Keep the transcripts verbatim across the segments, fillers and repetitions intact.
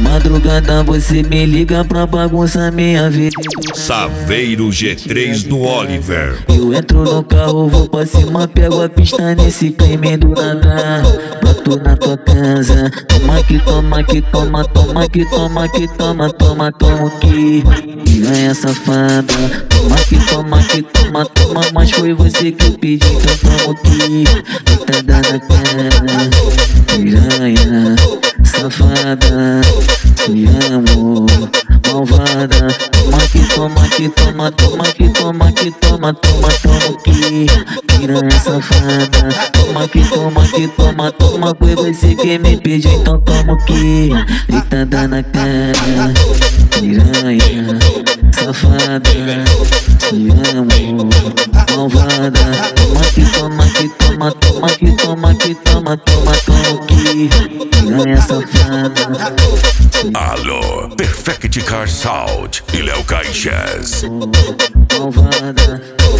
madrugada você me liga pra bagunçar minha vida. Saveiro G três do Oliver. Eu entro no carro, vou pra cima, pego a pista nesse crime do nada. Boto na tua casa, toma que toma que toma, toma que toma que toma, toma, toma que piranha safada. Toma que toma que toma, toma, mas foi você que eu pedi, então toma que deitada na cara. Piranha safada, te amo, malvada. Toma que toma que toma, toma que toma que toma, toma, toma que piranha safada. Toma que toma que toma, toma, foi você que me pediu, então toma que deitada na cara. Piranha safada, te amo, malvada. Toma que toma que toma, toma que toma que toma, toma, toma que piranha safada. Alô, Perfect Car Sound e Léo Caixas. Malvada,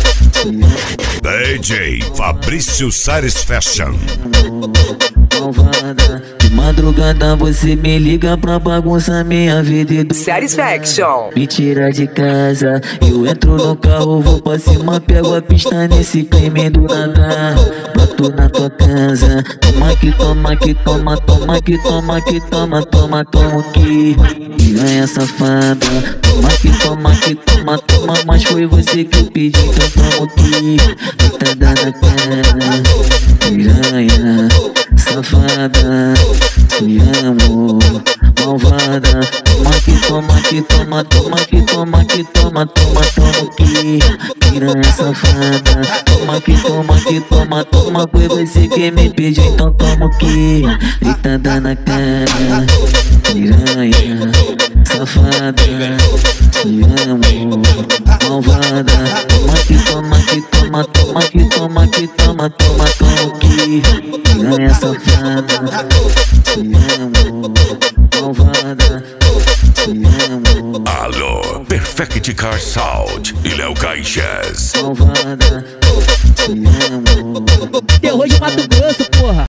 D J Fabrício Satisfaction. malvada. De madrugada você me liga pra bagunçar minha vida e do Satisfaction. me tira de casa. Eu entro no carro, vou pra cima, pego a pista nesse crime do nada. Boto na tua casa, toma que toma que toma, toma que toma que toma, toma, toma que piranha safada. Toma que toma que toma, toma, mas foi você que eu pedi, então toma que deitada na cara. Piranha safada, te amo, malvada. Toma que toma que toma, toma que toma que toma, toma, toma que piranha safada. Toma que toma que toma, toma, foi você que me pediu, então toma que deitada na cara. Piranha safada, te amo, malvada. Toma que toma que toma, toma que toma que toma, toma, toma que piranha safada. Te amo, malvada, te amo, Alô, Perfect Car Sound e Léo Caixas. malvada, te amo. Terror de Mato Grosso, porra.